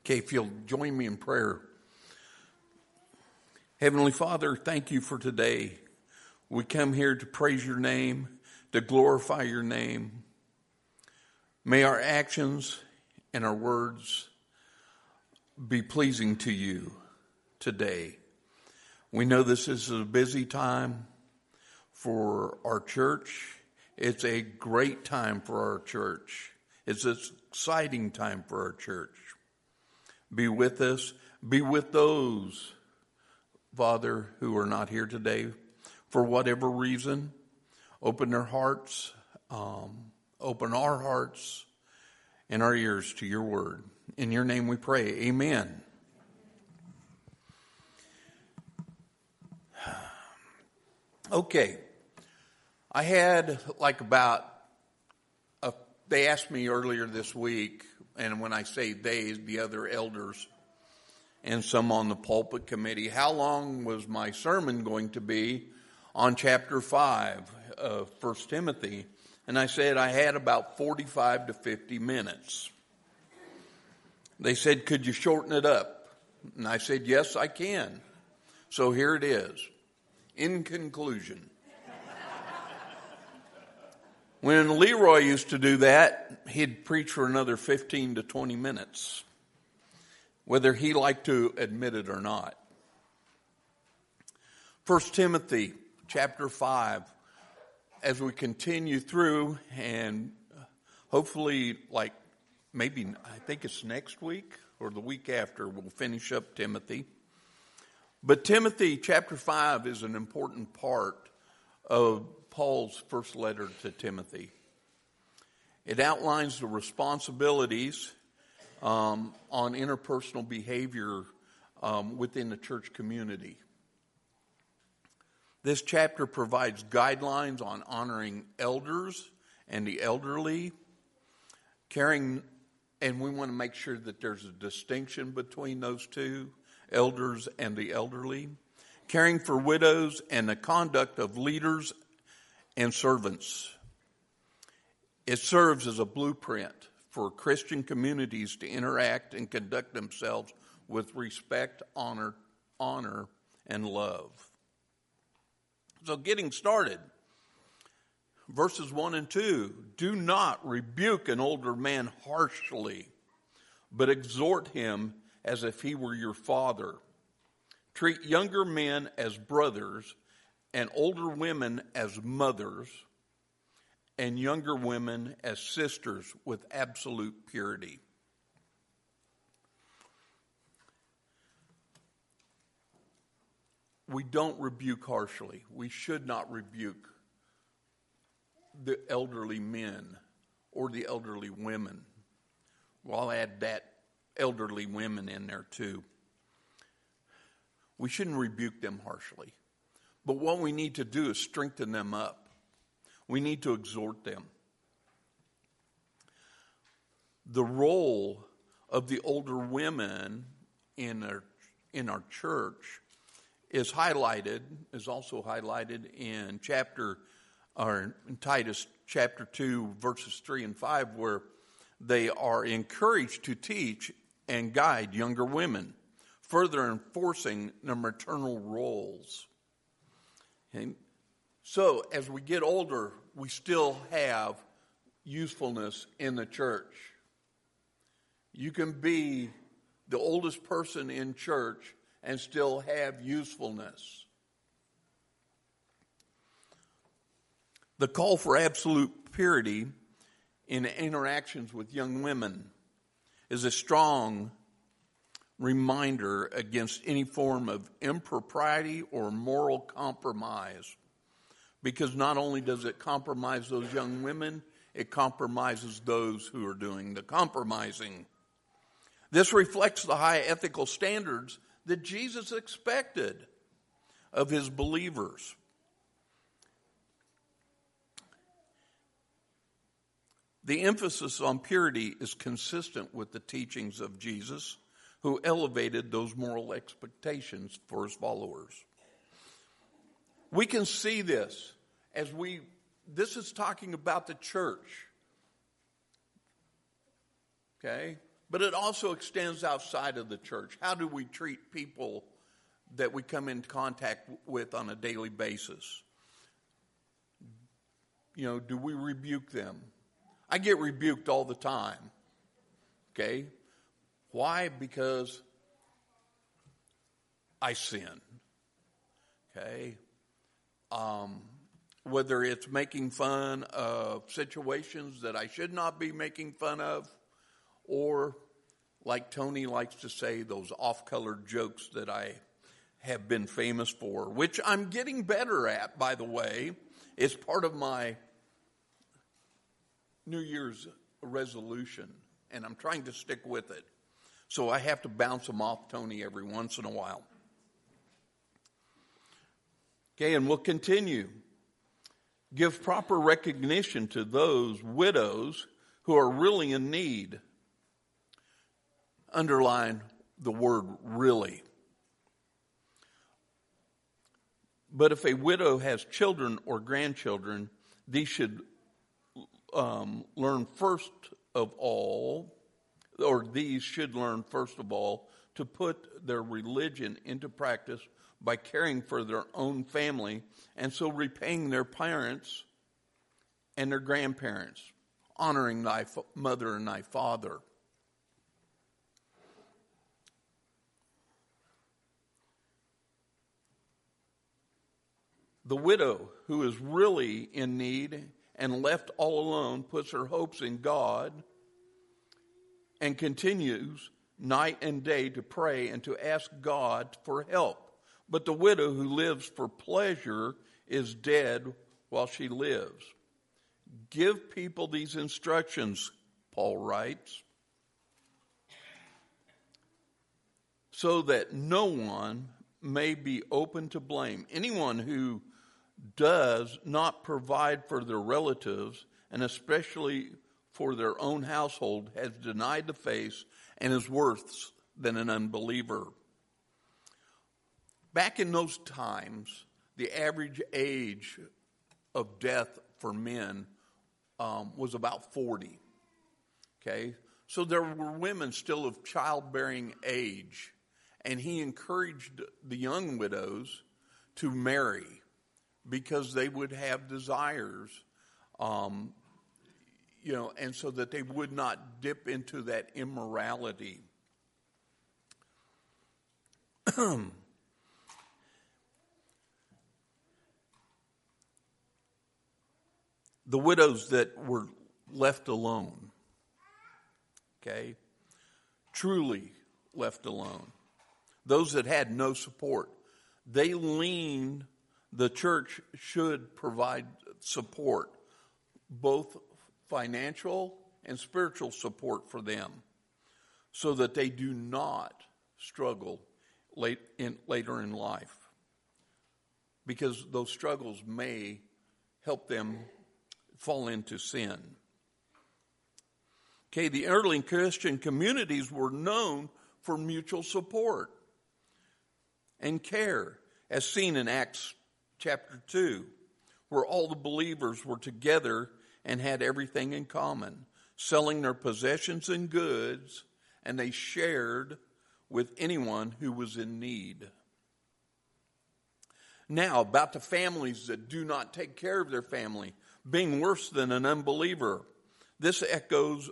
Okay, if you'll join me in prayer. Heavenly Father, thank you for today. We come here to praise your name, to glorify your name. May our actions and our words be pleasing to you today. We know this is a busy time for our church. It's a great time for our church. It's an exciting time for our church. Be with us. Be with those, Father, who are not here today for whatever reason. Open their hearts, open our hearts and our ears to your word. In your name we pray. Amen. Okay. I had they asked me earlier this week, and when I say they, the other elders and some on the pulpit committee, how long was my sermon going to be on chapter 5 of 1 Timothy? And I said I had about 45 to 50 minutes. They said, could you shorten it up? And I said, yes, I can. So here it is. In conclusion. When Leroy used to do that, he'd preach for another 15 to 20 minutes, whether he liked to admit it or not. 1 Timothy chapter 5, as we continue through, and hopefully I think it's next week or the week after, we'll finish up Timothy. But Timothy chapter 5 is an important part of Paul's first letter to Timothy. It outlines the responsibilities on interpersonal behavior within the church community. This chapter provides guidelines on honoring elders and the elderly, caring, and we want to make sure that there's a distinction between those two, elders and the elderly, caring for widows and the conduct of leaders and servants. It serves as a blueprint for Christian communities to interact and conduct themselves with respect, honor, and love. So getting started, verses 1 and 2, do not rebuke an older man harshly, but exhort him as if he were your father. Treat younger men as brothers, and older women as mothers, and younger women as sisters with absolute purity. We don't rebuke harshly. We should not rebuke the elderly men or the elderly women. Well, I'll add that elderly women in there too. We shouldn't rebuke them harshly. But what we need to do is strengthen them up. We need to exhort them. The role of the older women in our church is also highlighted in Titus chapter 2, verses 3 and 5, where they are encouraged to teach and guide younger women, further enforcing their maternal roles. Okay. So as we get older, we still have usefulness in the church. You can be the oldest person in church and still have usefulness. The call for absolute purity in interactions with young women is a strong reminder against any form of impropriety or moral compromise. Because not only does it compromise those young women, it compromises those who are doing the compromising. This reflects the high ethical standards that Jesus expected of his believers. The emphasis on purity is consistent with the teachings of Jesus, who elevated those moral expectations for his followers. We can see this this is talking about the church. Okay? But it also extends outside of the church. How do we treat people that we come in contact with on a daily basis? Do we rebuke them? I get rebuked all the time. Okay? Why? Because I sin. Okay? Whether it's making fun of situations that I should not be making fun of, or, like Tony likes to say, those off-colored jokes that I have been famous for, which I'm getting better at, by the way. It's part of my New Year's resolution, and I'm trying to stick with it. So I have to bounce them off Tony every once in a while. Okay, and we'll continue. Give proper recognition to those widows who are really in need. Underline the word really. But if a widow has children or grandchildren, these should learn first of all to put their religion into practice by caring for their own family, and so repaying their parents and their grandparents, honoring thy mother and thy father. The widow who is really in need and left all alone puts her hopes in God and continues night and day to pray and to ask God for help. But the widow who lives for pleasure is dead while she lives. Give people these instructions, Paul writes, so that no one may be open to blame. Anyone who does not provide for their relatives, and especially for their own household, has denied the faith and is worse than an unbeliever. Back in those times, the average age of death for men was about 40. Okay? So there were women still of childbearing age, and he encouraged the young widows to marry because they would have desires, and so that they would not dip into that immorality. The widows that were left alone, okay, truly left alone, those that had no support, the church should provide support, both financial and spiritual support for them, so that they do not struggle later in life, because those struggles may help them fall into sin. Okay, the early Christian communities were known for mutual support and care, as seen in Acts chapter 2, where all the believers were together and had everything in common, selling their possessions and goods, and they shared with anyone who was in need. Now, about the families that do not take care of their family, being worse than an unbeliever. This echoes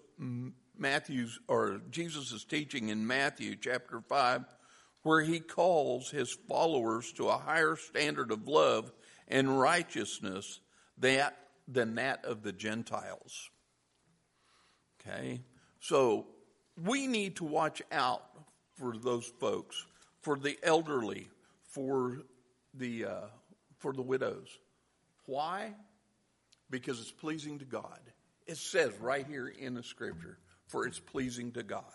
Jesus' teaching in Matthew chapter 5, where he calls his followers to a higher standard of love and righteousness than that of the Gentiles. Okay? So we need to watch out for those folks, for the elderly, for the widows. Why? Because it's pleasing to God. It says right here in the scripture, for it's pleasing to God.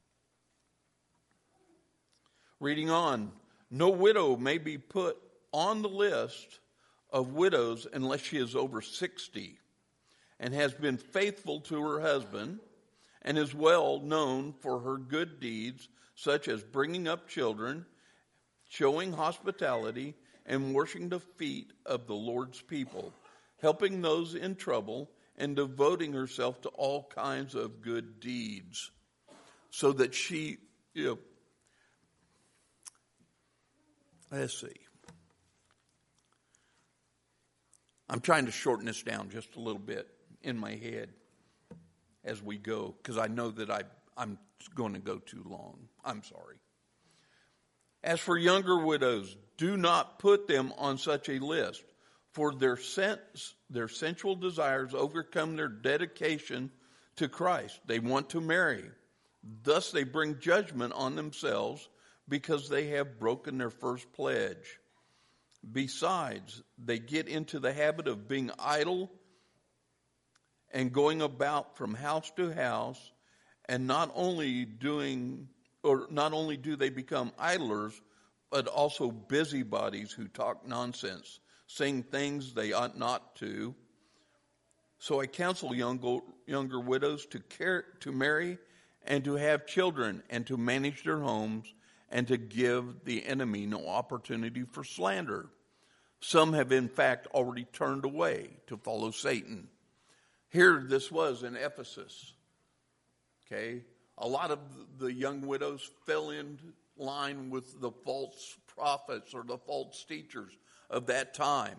Reading on, no widow may be put on the list of widows unless she is over 60 and has been faithful to her husband and is well known for her good deeds, such as bringing up children, showing hospitality, and washing the feet of the Lord's people, helping those in trouble, and devoting herself to all kinds of good deeds. so that she, let's see. I'm trying to shorten this down just a little bit in my head as we go, because I know that I'm going to go too long. I'm sorry. As for younger widows, do not put them on such a list, for their sensual desires overcome their dedication to Christ. They want to marry. Thus they bring judgment on themselves because they have broken their first pledge. Besides, they get into the habit of being idle and going about from house to house, and not only do they become idlers, but also busybodies who talk nonsense, saying things they ought not to. So I counsel younger widows to marry and to have children and to manage their homes and to give the enemy no opportunity for slander. Some have in fact already turned away to follow Satan. Here this was in Ephesus. Okay, a lot of the young widows fell in line with the false prophets or the false teachers of that time.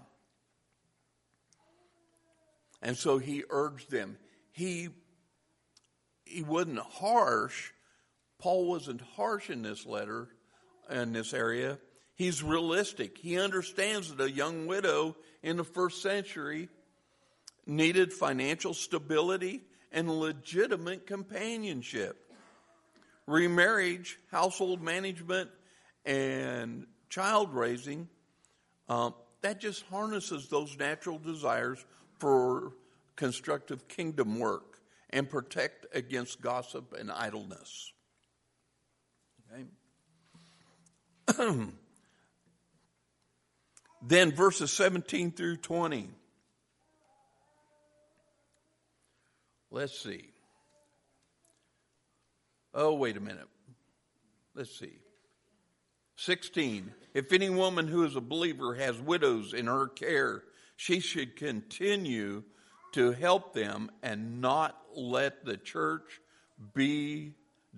And so he urged them. He wasn't harsh. Paul wasn't harsh in this letter, in this area. He's realistic. He understands that a young widow in the first century needed financial stability and legitimate companionship. Remarriage, household management, and child raising, that just harnesses those natural desires for constructive kingdom work and protect against gossip and idleness. Okay. Then verses 17 through 20. Let's see. Oh, wait a minute. Let's see. 16. If any woman who is a believer has widows in her care, she should continue to help them and not let the church be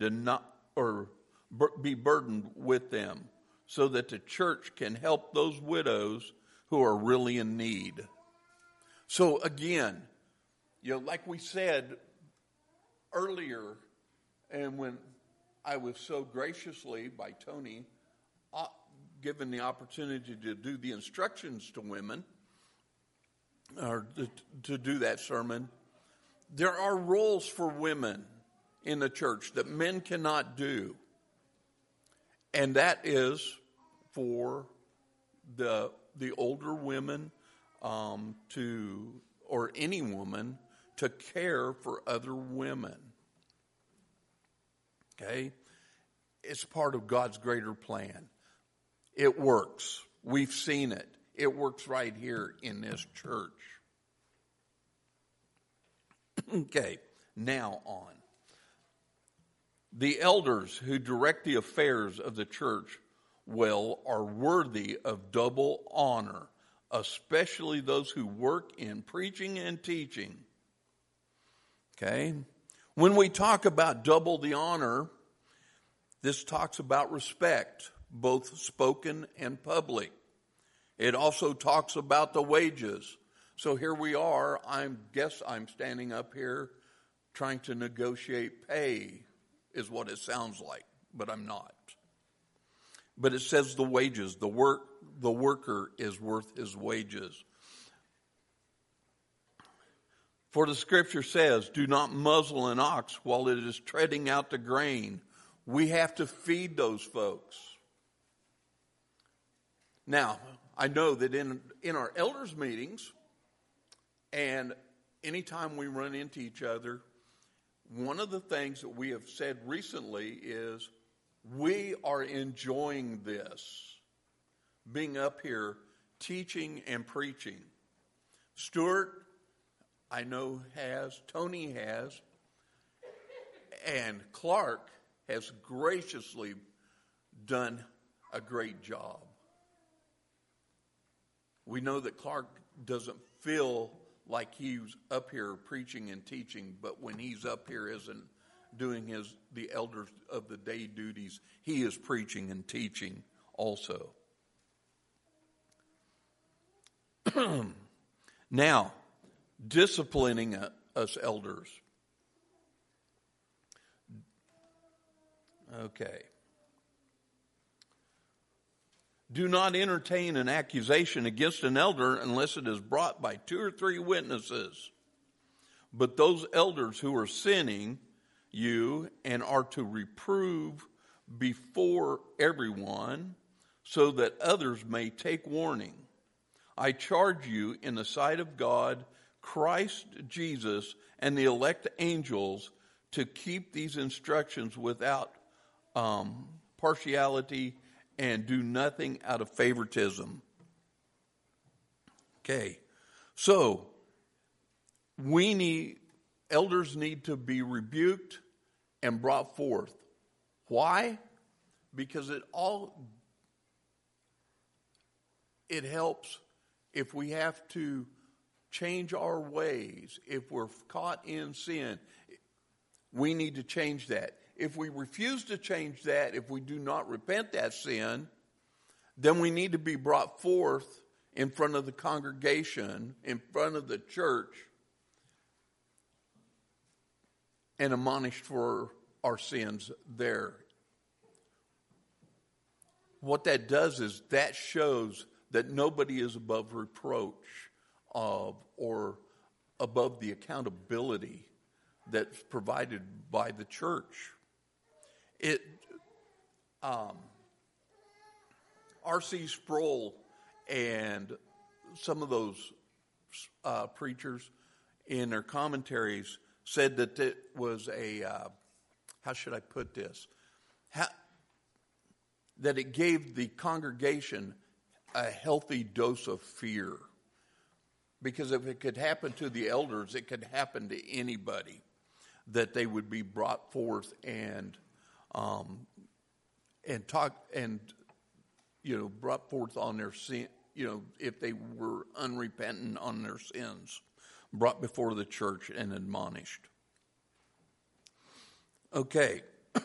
burdened with them, so that the church can help those widows who are really in need. So again, like we said earlier, and when I was so graciously by Tony given the opportunity to do the instructions to women, or to do that sermon, there are roles for women in the church that men cannot do. And that is for the older women or any woman to care for other women. Okay? It's part of God's greater plan. It works. We've seen it. It works right here in this church. Okay, now on. The elders who direct the affairs of the church well are worthy of double honor, especially those who work in preaching and teaching. Okay? When we talk about double the honor, this talks about respect, both spoken and public. It also talks about the wages. So here we are, I'm standing up here trying to negotiate pay, is what it sounds like, but I'm not. But it says the wages, the worker is worth his wages. For the scripture says, do not muzzle an ox while it is treading out the grain. We have to feed those folks. Now, I know that in our elders meetings, and anytime we run into each other, one of the things that we have said recently is we are enjoying this, being up here teaching and preaching. Stuart, I know, has, Tony has, and Clark has graciously done a great job. We know that Clark doesn't feel like he's up here preaching and teaching, but when he's up here as a doing the elders of the day duties. He is preaching and teaching also. Now, disciplining us elders. Okay. Do not entertain an accusation against an elder unless it is brought by 2 or 3 witnesses. But those elders who are sinning you and are to reprove before everyone, so that others may take warning. I charge you in the sight of God, Christ Jesus, and the elect angels to keep these instructions without partiality and do nothing out of favoritism. Okay, so elders need to be rebuked and brought forth. Why? Because it helps if we have to change our ways. If we're caught in sin, we need to change that. If we refuse to change that, if we do not repent that sin, then we need to be brought forth in front of the congregation, in front of the church, and admonished for our sins there. What that does is that shows that nobody is above reproach or above the accountability that's provided by the church. R.C. Sproul and some of those preachers in their commentaries said that it was how should I put this? That it gave the congregation a healthy dose of fear. Because if it could happen to the elders, it could happen to anybody. That they would be brought forth and brought forth on their sin, if they were unrepentant on their sins, brought before the church and admonished. Okay.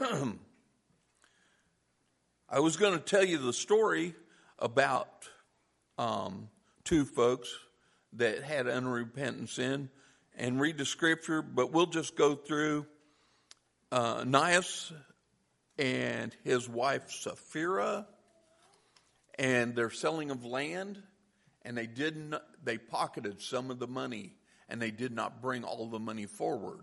I was going to tell you the story about 2 folks that had unrepentant sin and read the scripture, but we'll just go through Ananias and his wife Sapphira and their selling of land, and they pocketed some of the money, and they did not bring all the money forward.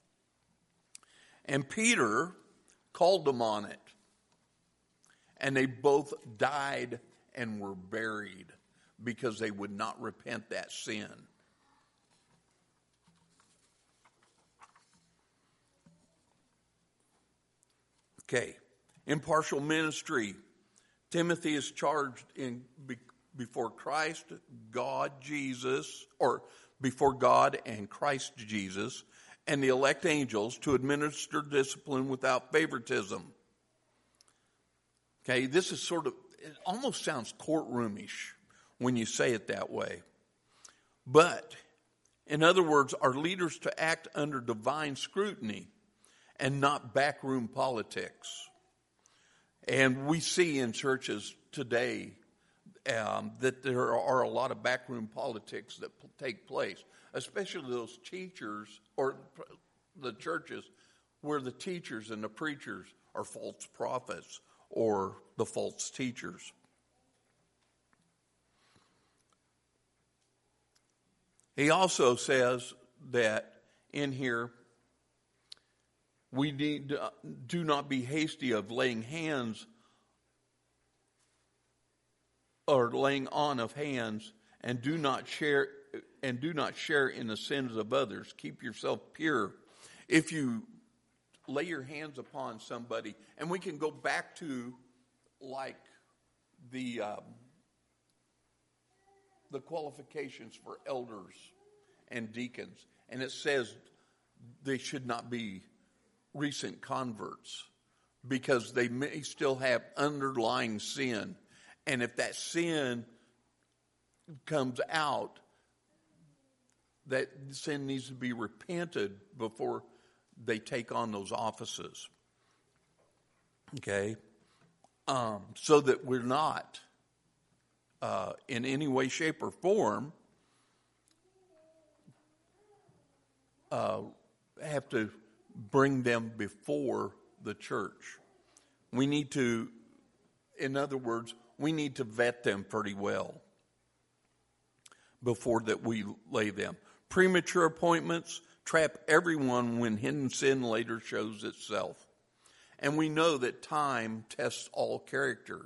And Peter called them on it, and they both died and were buried because they would not repent that sin. Okay, impartial ministry. Timothy is charged before Christ, God, Jesus, or before God and Christ Jesus, and the elect angels to administer discipline without favoritism. Okay, this is it almost sounds courtroomish when you say it that way. But, in other words, are leaders to act under divine scrutiny and not backroom politics. And we see in churches today that there are a lot of backroom politics that take place, especially those teachers or the churches where the teachers and the preachers are false prophets or the false teachers. He also says that in here, we do not be hasty of laying hands or laying on of hands, and do not share in the sins of others. Keep yourself pure. If you lay your hands upon somebody, and we can go back to like the qualifications for elders and deacons, and it says they should not be recent converts because they may still have underlying sin. And if that sin comes out, that sin needs to be repented before they take on those offices. Okay? So that we're not, in any way, shape, or form, have to bring them before the church. We need to, in other words, we need to vet them pretty well before that we lay them. Premature appointments trap everyone when hidden sin later shows itself. And we know that time tests all characters.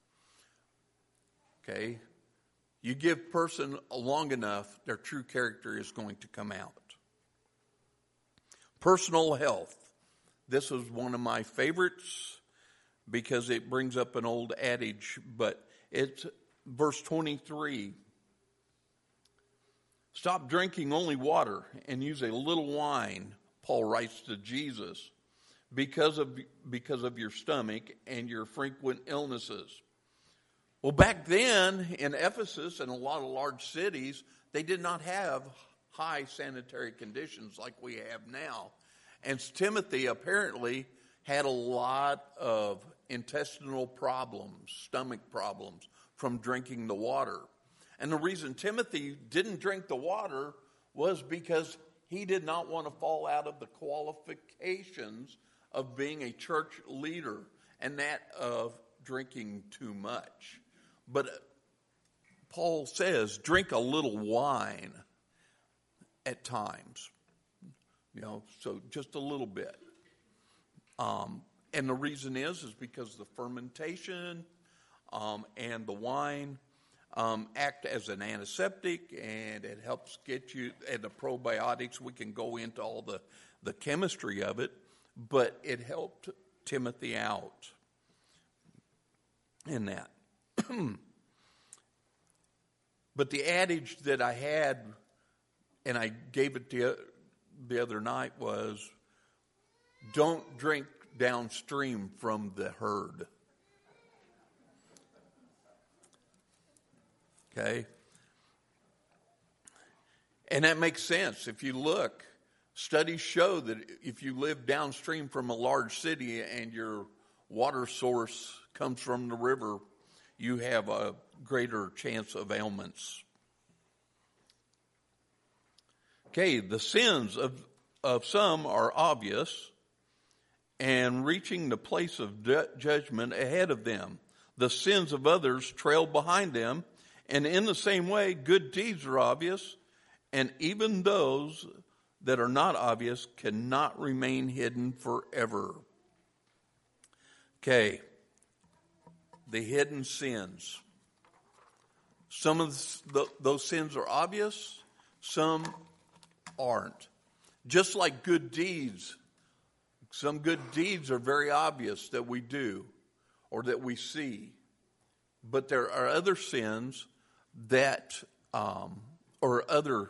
Okay? You give a person long enough, their true character is going to come out. Personal health. This is one of my favorites because it brings up an old adage, but it's verse 23. Stop drinking only water and use a little wine, Paul writes to Jesus, because of your stomach and your frequent illnesses. Well, back then in Ephesus and a lot of large cities, they did not have high sanitary conditions like we have now. And Timothy apparently had a lot of intestinal problems, stomach problems, from drinking the water. And the reason Timothy didn't drink the water was because he did not want to fall out of the qualifications of being a church leader and that of drinking too much. But Paul says, drink a little wine at times. So just a little bit. And the reason is because the fermentation and the wine act as an antiseptic, and it helps get you, and the probiotics, we can go into all the chemistry of it, but it helped Timothy out in that. But the adage that I had, and I gave it the other night, was don't drink downstream from the herd. Okay? And that makes sense. If you look, studies show that if you live downstream from a large city and your water source comes from the river, you have a greater chance of ailments. Okay, the sins of some are obvious and reaching the place of judgment ahead of them. The sins of others trail behind them. And in the same way, good deeds are obvious, and even those that are not obvious cannot remain hidden forever. Okay, the hidden sins. Some of those sins are obvious, some aren't. Just like good deeds, some good deeds are very obvious that we do or that we see. But there are other sins that, or other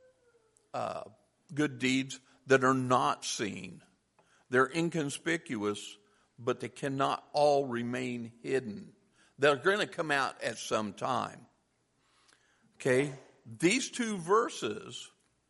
good deeds that are not seen. They're inconspicuous, but they cannot all remain hidden. They're going to come out at some time. Okay? These two verses,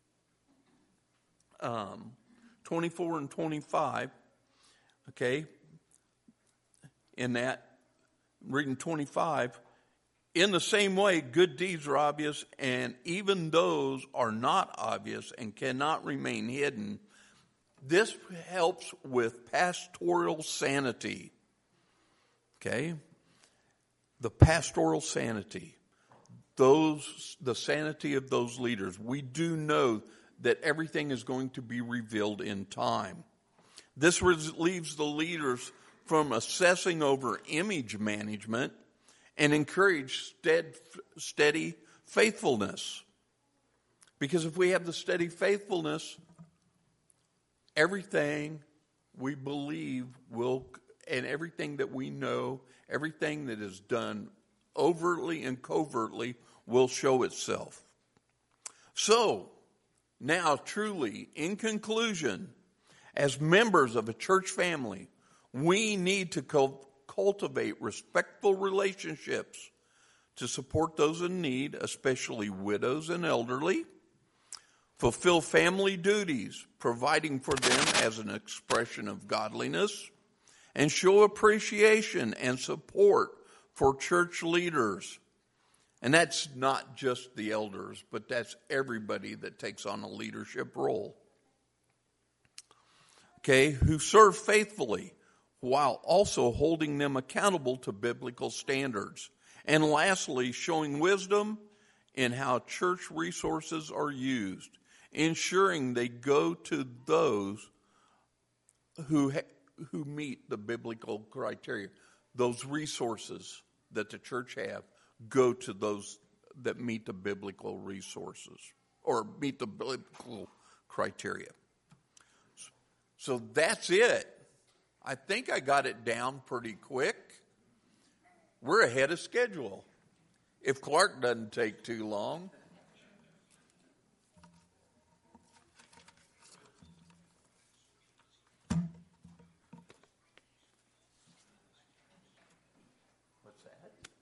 24 and 25, okay, in that, reading 25, in the same way, good deeds are obvious, and even those are not obvious and cannot remain hidden. This helps with pastoral sanity. Okay? The pastoral sanity. The sanity of those leaders. We do know that everything is going to be revealed in time. This relieves the leaders from assessing over image management and encourage steady faithfulness. Because if we have the steady faithfulness, everything we believe will, and everything that we know, everything that is done overtly and covertly will show itself. So, now truly, in conclusion, as members of a church family, we need to cultivate respectful relationships to support those in need, especially widows and elderly. fulfill family duties, providing for them as an expression of godliness, and show appreciation and support for church leaders. And that's not just the elders, but that's everybody that takes on a leadership role. Okay, who serve faithfully while also holding them accountable to biblical standards. And lastly, showing wisdom in how church resources are used, ensuring they go to those who meet the biblical criteria. Those resources that the church have go to those that meet the biblical resources or meet the biblical criteria. So that's it. I think I got it down pretty quick. We're ahead of schedule. If Clark doesn't take too long. What's that?